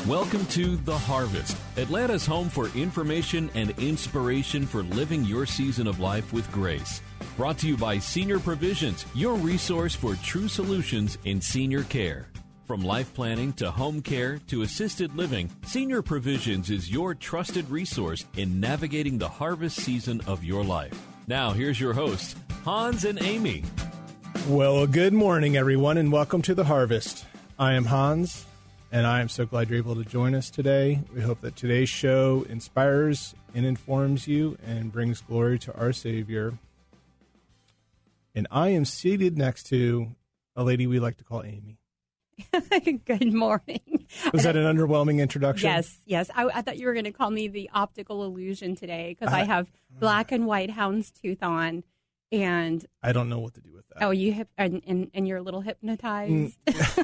Welcome to The Harvest, Atlanta's home for information and inspiration for living your season of life with grace. Brought to you by Senior Provisions, your resource for true solutions in senior care. From life planning to home care to assisted living, Senior Provisions is your trusted resource in navigating the harvest season of your life. Now, here's your hosts, Hans and Amy. Well, good morning, everyone, and welcome to The Harvest. I am Hans, and I am so glad you're able to join us today. We hope that today's show inspires and informs you and brings glory to our Savior. And I am seated next to a lady we like to call Amy. Good morning. Was that an underwhelming introduction? Yes. I thought you were going to call me the optical illusion today because I have black and white houndstooth on. And I don't know what to do with that. Oh, and you're a little hypnotized.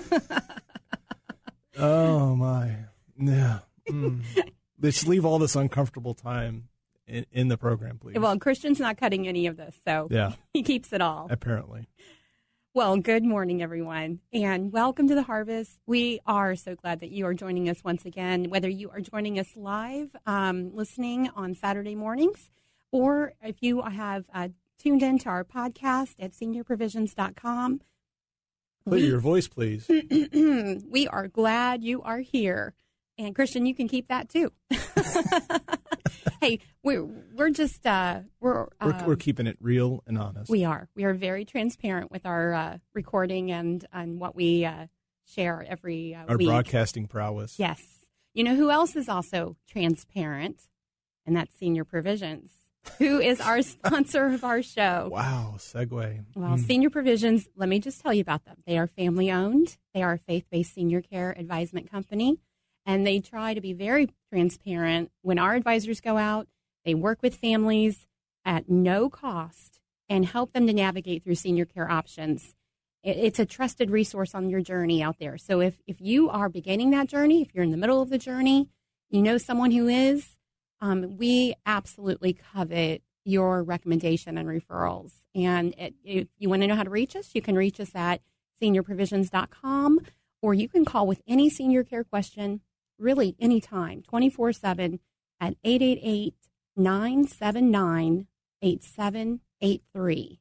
Oh my, yeah. Let's leave all this uncomfortable time in the program, please. Well, Christian's not cutting any of this, so yeah, he keeps it all. Apparently. Well, good morning, everyone, and welcome to The Harvest. We are so glad that you are joining us once again, whether you are joining us live, listening on Saturday mornings, or if you have tuned into our podcast at seniorprovisions.com. Play your voice, please. We are glad you are here. And Christian, you can keep that too. Hey, we're just we're keeping it real and honest. We are very transparent with our recording and what we share every our week. Broadcasting prowess. Yes. You know who else is also transparent? And that's Senior Provisions, who is our sponsor of our show. Wow, segue. Well, Senior Provisions, let me just tell you about them. They are family-owned. They are a faith-based senior care advisement company, and they try to be very transparent. When our advisors go out, they work with families at no cost and help them to navigate through senior care options. It's a trusted resource on your journey out there. So if you are beginning that journey, if you're in the middle of the journey, you know someone who is, we absolutely covet your recommendation and referrals. And if you want to know how to reach us, you can reach us at seniorprovisions.com, or you can call with any senior care question, really anytime, 24/7 at 888-979-8783.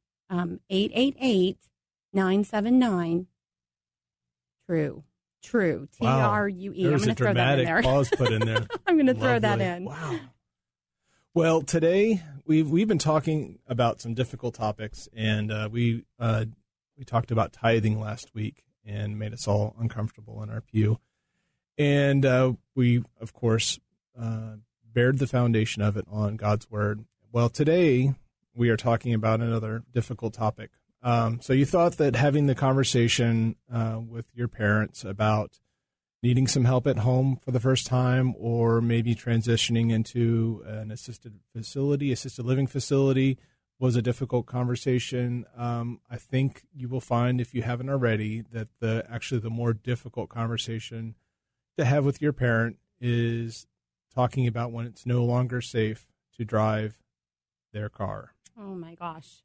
888-979-TRUE. True. T-R-U-E. Wow. I'm going to throw that in there. Pause put in there. I'm going to throw that in. Wow. Well, today we've been talking about some difficult topics, and we talked about tithing last week and made us all uncomfortable in our pew. And we, of course, bared the foundation of it on God's Word. Well, today we are talking about another difficult topic. So you thought that having the conversation with your parents about needing some help at home for the first time, or maybe transitioning into an assisted living facility, was a difficult conversation. I think you will find, if you haven't already, that the more difficult conversation to have with your parent is talking about when it's no longer safe to drive their car. Oh my gosh.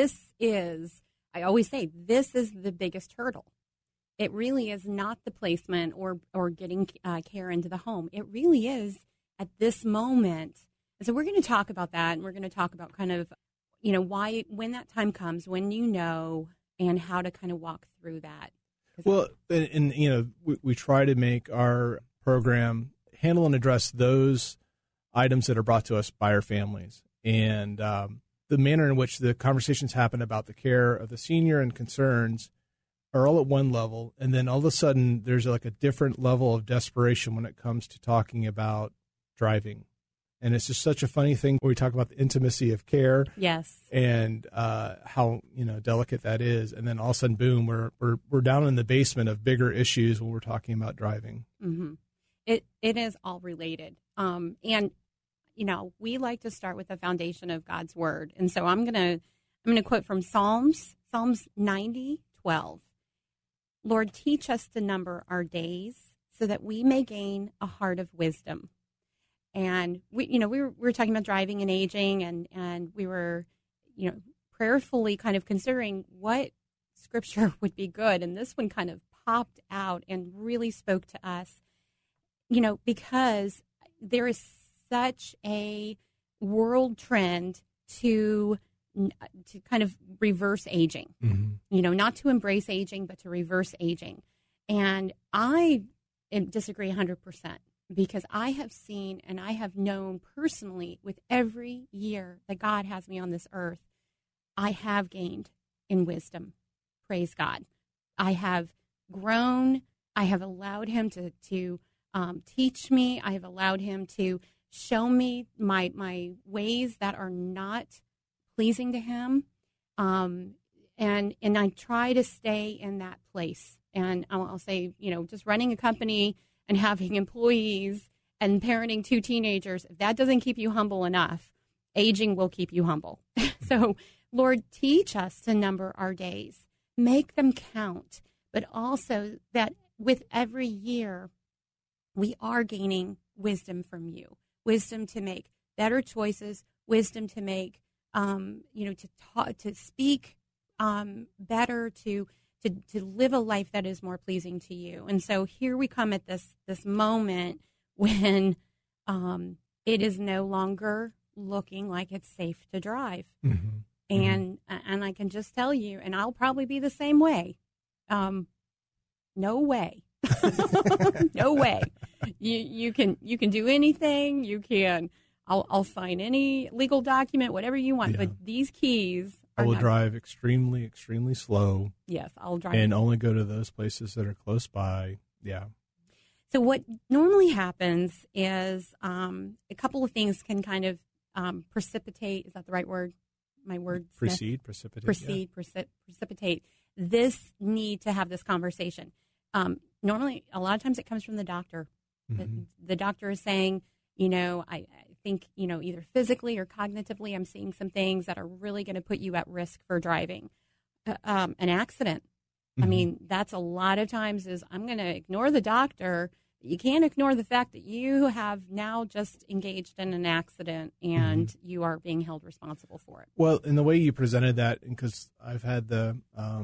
I always say, this is the biggest hurdle. It really is not the placement or getting care into the home. It really is at this moment. And so we're going to talk about that, and we're going to talk about kind of, why, when that time comes, when and how to kind of walk through that. Well, and we try to make our program handle and address those items that are brought to us by our families. And the manner in which the conversations happen about the care of the senior and concerns are all at one level, and then all of a sudden there's like a different level of desperation when it comes to talking about driving. And it's just such a funny thing when we talk about the intimacy of care. Yes. And how delicate that is, and then all of a sudden, boom, we're down in the basement of bigger issues when we're talking about driving. Mm-hmm. It is all related. And we like to start with the foundation of God's Word. And so I'm going to quote from Psalms 90:12. Lord, teach us to number our days so that we may gain a heart of wisdom. And we were talking about driving and aging, and we were, prayerfully kind of considering what scripture would be good. And this one kind of popped out and really spoke to us. because there is such a world trend to kind of reverse aging, not to embrace aging, but to reverse aging. And I disagree 100% because I have seen and I have known personally with every year that God has me on this earth, I have gained in wisdom. Praise God. I have grown. I have allowed him to teach me. I have allowed him to show me my ways that are not pleasing to him. And I try to stay in that place. And I'll say, just running a company and having employees and parenting 2 teenagers, if that doesn't keep you humble enough, aging will keep you humble. So, Lord, teach us to number our days, make them count, but also that with every year, we are gaining wisdom from you, wisdom to make better choices, wisdom to make, to speak better, to live a life that is more pleasing to you. And so here we come at this moment when it is no longer looking like it's safe to drive. Mm-hmm. And I can just tell you, and I'll probably be the same way. No way. No way. You can do anything. You can. I'll sign any legal document, whatever you want. Yeah. But these keys. I will drive extremely, extremely slow. Yes, I'll drive. And only go to those places that are close by. Yeah. So what normally happens is a couple of things can kind of precipitate. Is that the right word? My word. Precipitate. Precipitate this need to have this conversation. Normally, a lot of times it comes from the doctor. Mm-hmm. The doctor is saying, I think, either physically or cognitively, I'm seeing some things that are really going to put you at risk for driving. An accident. Mm-hmm. I mean, that's a lot of times is I'm going to ignore the doctor. You can't ignore the fact that you have now just engaged in an accident and you are being held responsible for it. Well, in the way you presented that, because I've had the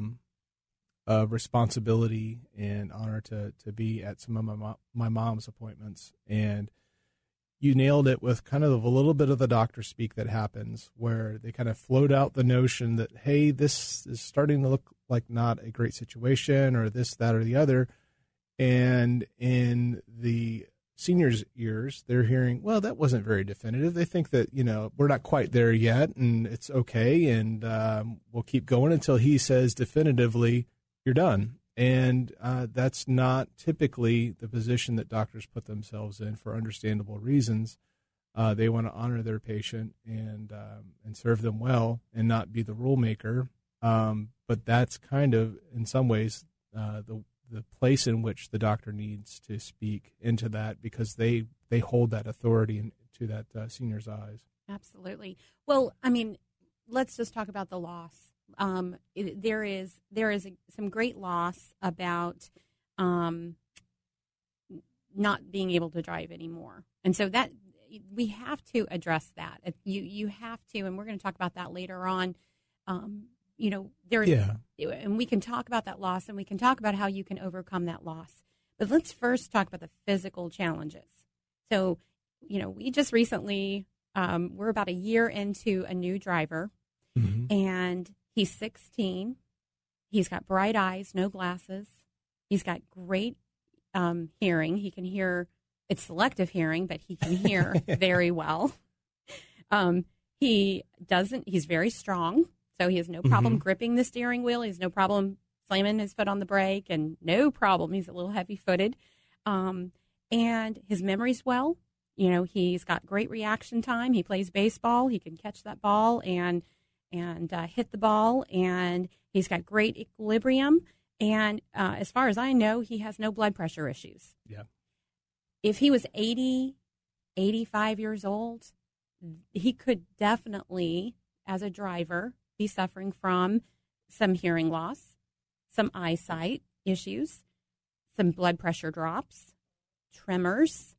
responsibility and honor to be at some of my mom's appointments, and you nailed it with kind of a little bit of the doctor speak that happens where they kind of float out the notion that, hey, this is starting to look like not a great situation or this, that, or the other. And in the seniors' ears, they're hearing, well, that wasn't very definitive. They think that, we're not quite there yet and it's okay. And we'll keep going until he says definitively, you're done. And that's not typically the position that doctors put themselves in for understandable reasons. They want to honor their patient and serve them well and not be the rule maker. But that's kind of, in some ways, the place in which the doctor needs to speak into that because they hold that authority to that senior's eyes. Absolutely. Well, I mean, let's just talk about the loss. There is some great loss about not being able to drive anymore, and so that we have to address that. You have to, and we're going to talk about that later on. And we can talk about that loss, and we can talk about how you can overcome that loss. But let's first talk about the physical challenges. So, we just recently we're about a year into a new driver, and he's 16. He's got bright eyes, no glasses. He's got great hearing. He can hear. It's selective hearing, but he can hear very well. He's very strong, so he has no problem gripping the steering wheel. He has no problem slamming his foot on the brake, and no problem. He's a little heavy-footed. And his memory's well. He's got great reaction time. He plays baseball. He can catch that ball and hit the ball, and he's got great equilibrium. And as far as I know, he has no blood pressure issues. Yeah. If he was 80, 85 years old, he could definitely, as a driver, be suffering from some hearing loss, some eyesight issues, some blood pressure drops, tremors,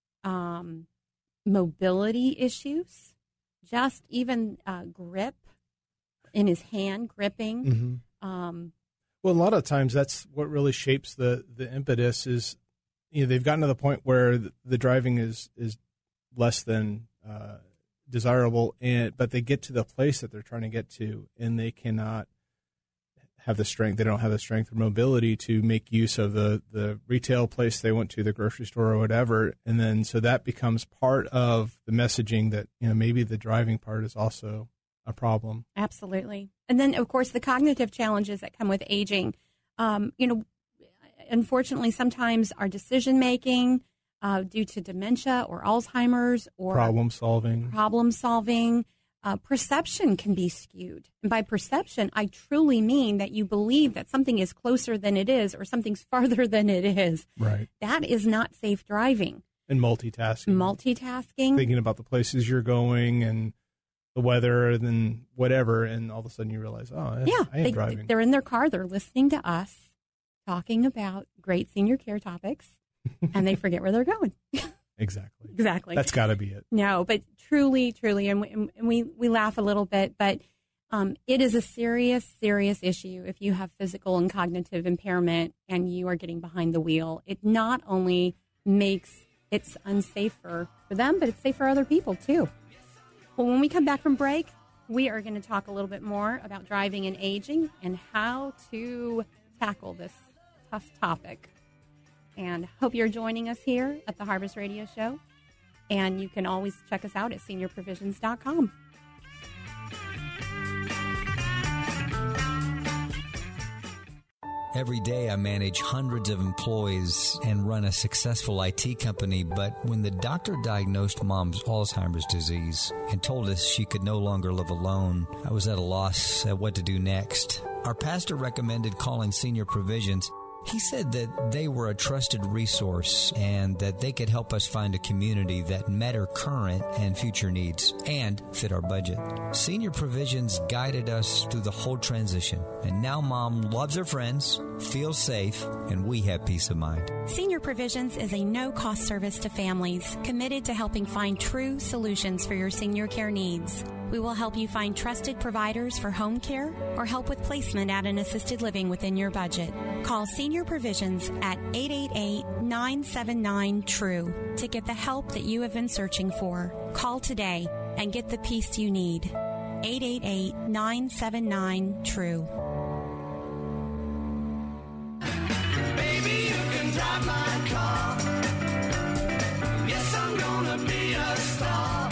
mobility issues, just even grip in his hand, gripping. Well, a lot of times that's what really shapes the impetus is they've gotten to the point where the driving is less than desirable, but they get to the place that they're trying to get to, and they cannot have the strength. They don't have the strength or mobility to make use of the retail place they went to, the grocery store or whatever. And then so that becomes part of the messaging that, maybe the driving part is also a problem. Absolutely. And then, of course, the cognitive challenges that come with aging. Unfortunately, sometimes our decision making due to dementia or Alzheimer's or problem solving, perception can be skewed. And by perception, I truly mean that you believe that something is closer than it is or something's farther than it is. Right. That is not safe driving. And multitasking. Thinking about the places you're going and the weather and then whatever, and all of a sudden you realize, I am driving. They're in their car, they're listening to us talking about great senior care topics, and they forget where they're going. Exactly. That's got to be it. No, but truly, and we laugh a little bit, but it is a serious issue if you have physical and cognitive impairment and you are getting behind the wheel. It not only makes it unsafe for them, but it's safe for other people too. Well, when we come back from break, we are going to talk a little bit more about driving and aging and how to tackle this tough topic. And hope you're joining us here at the Harvest Radio Show. And you can always check us out at seniorprovisions.com. Every day I manage hundreds of employees and run a successful IT company, but when the doctor diagnosed Mom's Alzheimer's disease and told us she could no longer live alone, I was at a loss at what to do next. Our pastor recommended calling Senior Provisions. He said that they were a trusted resource and that they could help us find a community that met our current and future needs and fit our budget. Senior Provisions guided us through the whole transition, and now Mom loves her friends, feels safe, and we have peace of mind. Senior Provisions is a no-cost service to families committed to helping find true solutions for your senior care needs. We will help you find trusted providers for home care or help with placement at an assisted living within your budget. Call Senior Provisions at 888-979-TRUE to get the help that you have been searching for. Call today and get the peace you need. 888-979-TRUE. Baby, you can drive my car. Yes, I'm gonna be a star.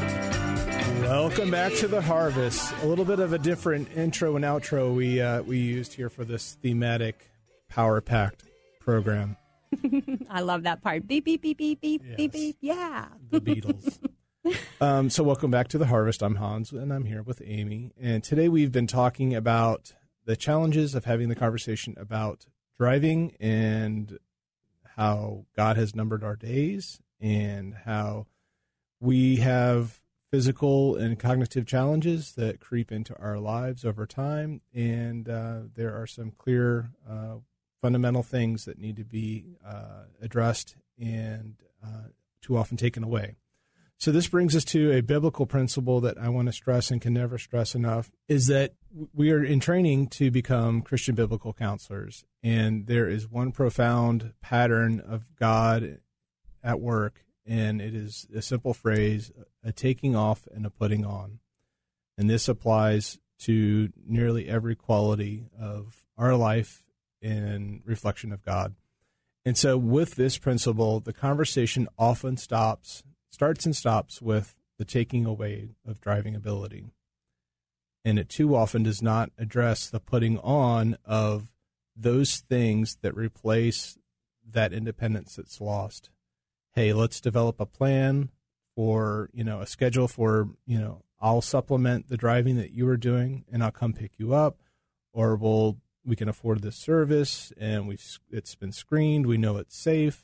Welcome back to The Harvest. A little bit of a different intro and outro we used here for this thematic power-packed program. I love that part. Beep, beep, beep, beep, beep, Yes. beep, beep. Yeah. The Beatles. So welcome back to The Harvest. I'm Hans, and I'm here with Amy. And today we've been talking about the challenges of having the conversation about driving and how God has numbered our days and how we have physical and cognitive challenges that creep into our lives over time, and there are some clear fundamental things that need to be addressed and too often taken away. So this brings us to a biblical principle that I want to stress and can never stress enough, is that we are in training to become Christian biblical counselors, and there is one profound pattern of God at work, and it is a simple phrase, a taking off and a putting on. And this applies to nearly every quality of our life in reflection of God. And so with this principle, the conversation often starts and stops with the taking away of driving ability. And it too often does not address the putting on of those things that replace that independence that's lost. Hey, let's develop a plan for, a schedule for, I'll supplement the driving that you are doing and I'll come pick you up, or we can afford this service and it's been screened. We know it's safe.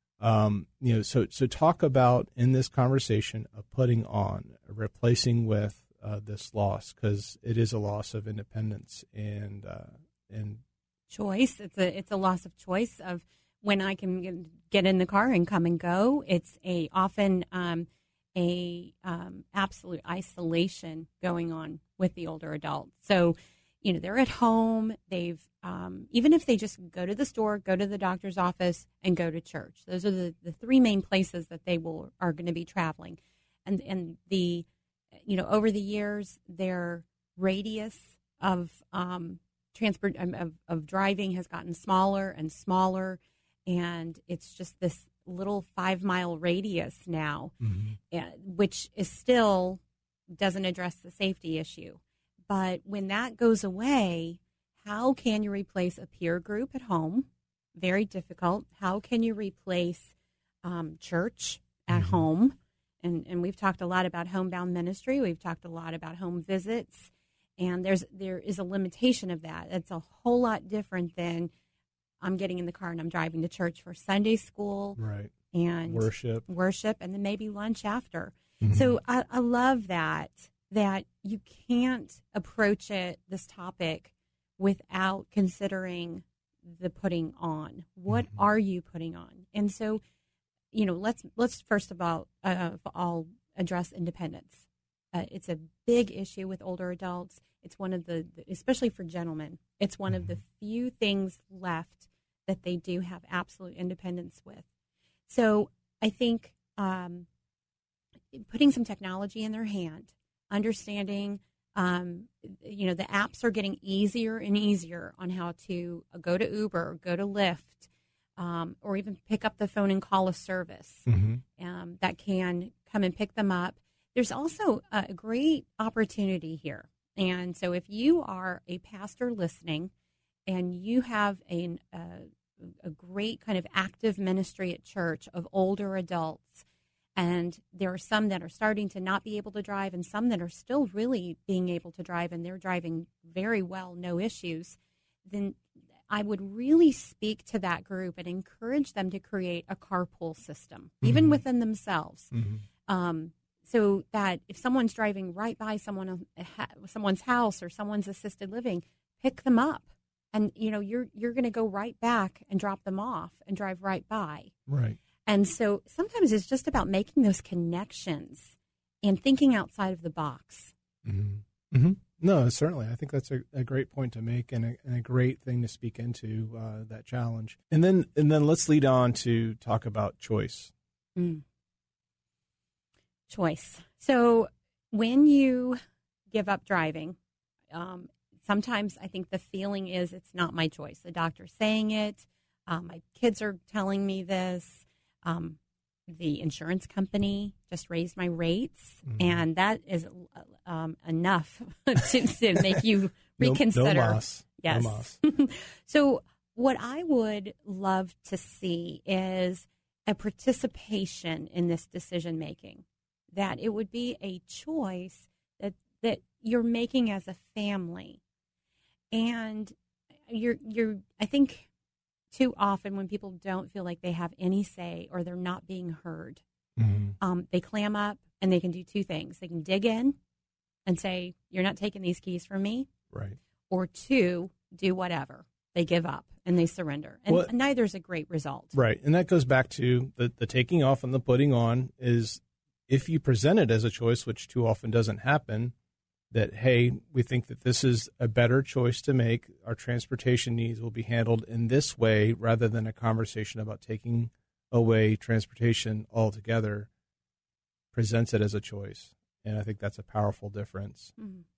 So talk about in this conversation of putting on, replacing with this loss, because it is a loss of independence and Choice. It's a loss of choice of when I can get in the car and come and go. It's often absolute isolation going on with the older adult. So, they're at home. They've even if they just go to the store, go to the doctor's office, and go to church. Those are the three main places that they are going to be traveling. And the over the years, their radius of of driving has gotten smaller and smaller, and it's just this little 5-mile radius now, which is still doesn't address the safety issue. But when that goes away, how can you replace a peer group at home? Very difficult. How can you replace church at home? And we've talked a lot about homebound ministry. We've talked a lot about home visits. And there is a limitation of that. It's a whole lot different than I'm getting in the car and I'm driving to church for Sunday school. Right. And worship, and then maybe lunch after. So I love that you can't approach this topic without considering the putting on. What are you putting on? And so, let's first of all address independence. It's a big issue with older adults. It's one of especially for gentlemen, it's one of the few things left that they do have absolute independence with. So I think putting some technology in their hand, understanding, the apps are getting easier and easier on how to go to Uber, go to Lyft, or even pick up the phone and call a service that can come and pick them up. There's also a great opportunity here. And so if you are a pastor listening and you have a great kind of active ministry at church of older adults, and there are some that are starting to not be able to drive and some that are still really being able to drive, and they're driving very well, no issues, then I would really speak to that group and encourage them to create a carpool system, even within themselves. So that if someone's driving right by someone's house or someone's assisted living, pick them up. And, you're going to go right back and drop them off and drive right by. Right. And so sometimes it's just about making those connections and thinking outside of the box. No, certainly. I think that's a great point to make and a great thing to speak into that challenge. And then let's lead on to talk about choice. Choice. So when you give up driving, sometimes I think the feeling is it's not my choice. The doctor's saying it. My kids are telling me this. The insurance company just raised my rates, and that is enough to make you reconsider. No mas. Yes. No mas. So what I would love to see is a participation in this decision making, that it would be a choice that you're making as a family. And I think too often when people don't feel like they have any say or they're not being heard, they clam up and they can do two things. They can dig in and say, you're not taking these keys from me. Right. Or two, do whatever. They give up and they surrender. And neither is a great result. Right. And that goes back to the taking off and the putting on is if you present it as a choice, which too often doesn't happen, that, hey, we think that this is a better choice to make. Our transportation needs will be handled in this way rather than a conversation about taking away transportation altogether, presents it as a choice. And I think that's a powerful difference.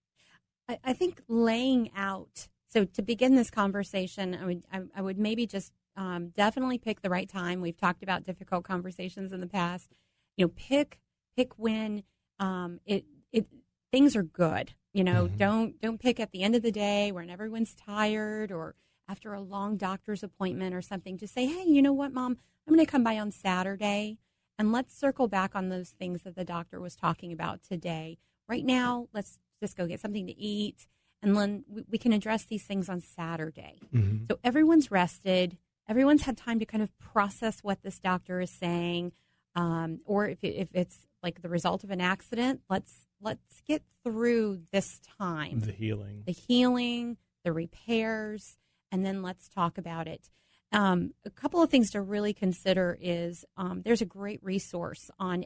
I think laying out, so to begin this conversation, I would maybe just definitely pick the right time. We've talked about difficult conversations in the past. Pick when things are good. Don't pick at the end of the day when everyone's tired or after a long doctor's appointment or something. Just say, hey, you know what, Mom? I'm going to come by on Saturday, and let's circle back on those things that the doctor was talking about today. Right now, let's just go get something to eat, and then we can address these things on Saturday. So everyone's rested. Everyone's had time to kind of process what this doctor is saying. Or if it's like the result of an accident, let's get through this time. The healing, the repairs, and then let's talk about it. A couple of things to really consider is there's a great resource on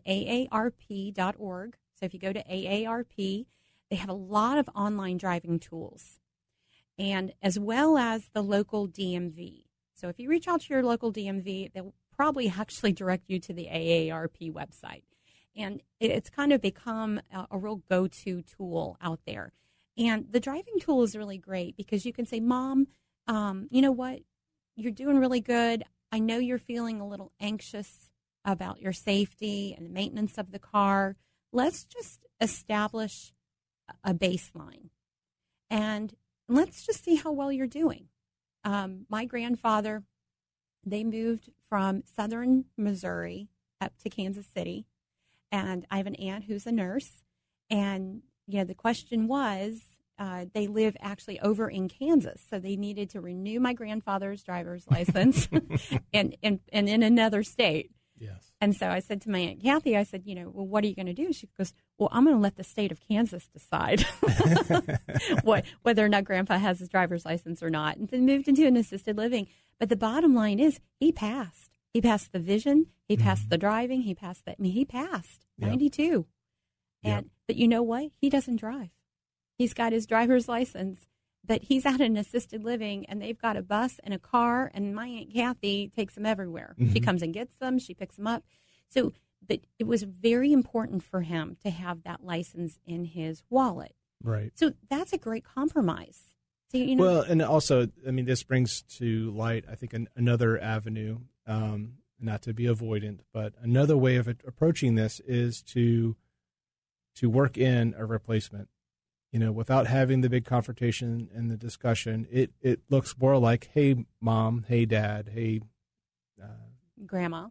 aarp.org. So if you go to AARP, they have a lot of online driving tools. and as well as the local DMV. So if you reach out to your local DMV, they'll probably actually direct you to the AARP website. And it's kind of become a real go-to tool out there. And the driving tool is really great because you can say, Mom, you know what? You're doing really good. I know you're feeling a little anxious about your safety and the maintenance of the car. Let's just establish a baseline. And let's just see how well you're doing. My grandfather, they moved from southern Missouri up to Kansas City. And I have an aunt who's a nurse. And, the question was, they live actually over in Kansas. So they needed to renew my grandfather's driver's license and in another state. Yes. And so I said to my Aunt Kathy, I said, well, what are you going to do? She goes, well, I'm going to let the state of Kansas decide whether or not Grandpa has his driver's license or not. And then moved into an assisted living. But the bottom line is he passed. He passed the vision. He passed the driving. He passed that. He passed 92. And but you know what? He doesn't drive. He's got his driver's license, but he's out in assisted living, and they've got a bus and a car, and my Aunt Kathy takes them everywhere. She comes and gets them. She picks them up. So, but it was very important for him to have that license in his wallet. Right. So that's a great compromise. So, Well, and also, this brings to light, I think, another avenue, not to be avoidant, but another way of approaching this is to work in a replacement. Without having the big confrontation and the discussion, it looks more like, hey, Mom, hey, Dad, hey, Grandma,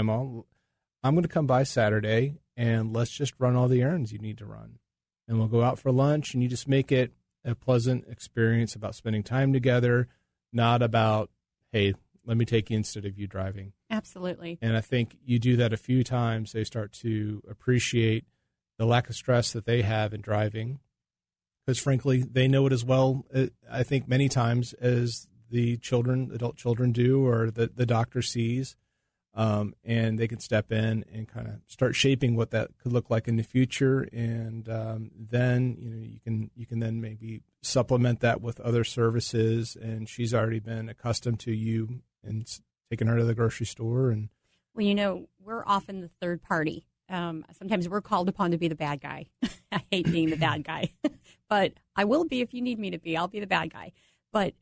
I'm going to come by Saturday, and let's just run all the errands you need to run. And we'll go out for lunch, and you just make it a pleasant experience about spending time together, not about, hey, let me take you instead of you driving. Absolutely. And I think you do that a few times, they start to appreciate the lack of stress that they have in driving. Because, frankly, they know it as well, I think, many times as the adult children do, or the doctor sees. And they can step in and kind of start shaping what that could look like in the future. And then, you can then maybe supplement that with other services. And she's already been accustomed to you and taking her to the grocery store. And well, we're often the third party. Sometimes we're called upon to be the bad guy. I hate being the bad guy, but I will be if you need me to be. I'll be the bad guy. But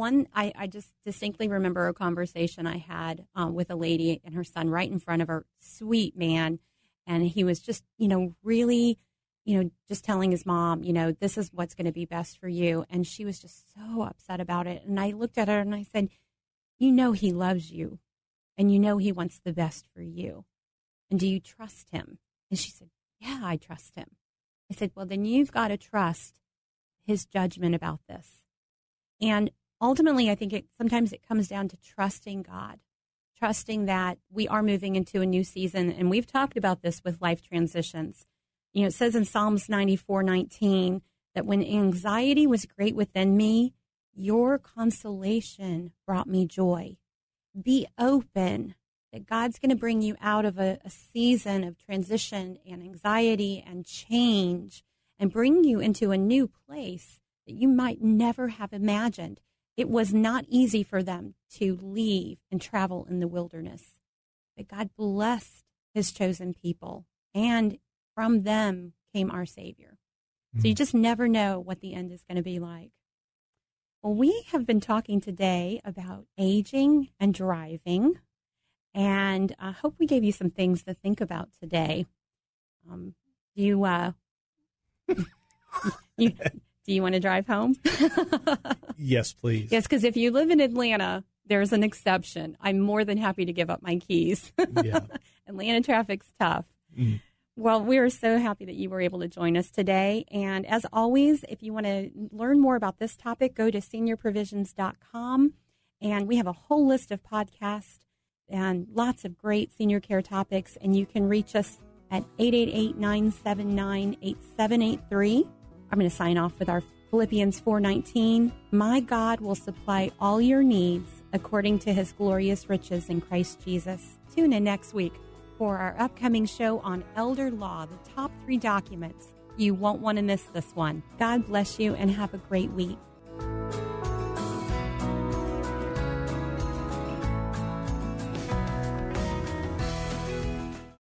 I just distinctly remember a conversation I had with a lady and her son right in front of her. Sweet man. And he was just, really, just telling his mom, this is what's going to be best for you. And she was just so upset about it. And I looked at her and I said, he loves you and he wants the best for you. And do you trust him? And she said, yeah, I trust him. I said, well, then you've got to trust his judgment about this. And ultimately, I think sometimes it comes down to trusting God, trusting that we are moving into a new season. And we've talked about this with life transitions. It says in Psalms 94:19 that when anxiety was great within me, your consolation brought me joy. Be open that God's going to bring you out of a season of transition and anxiety and change and bring you into a new place that you might never have imagined. It was not easy for them to leave and travel in the wilderness, but God blessed his chosen people, and from them came our Savior. So you just never know what the end is going to be like. Well, we have been talking today about aging and driving. And I hope we gave you some things to think about today. Do you want to drive home? Yes, please. Yes, because if you live in Atlanta, there's an exception. I'm more than happy to give up my keys. Yeah. Atlanta traffic's tough. Mm. Well, we are so happy that you were able to join us today. And as always, if you want to learn more about this topic, go to seniorprovisions.com. And we have a whole list of podcasts and lots of great senior care topics. And you can reach us at 888-979-8783. I'm going to sign off with our Philippians 4:19. My God will supply all your needs according to his glorious riches in Christ Jesus. Tune in next week for our upcoming show on elder law, the top 3 documents. You won't want to miss this one. God bless you and have a great week.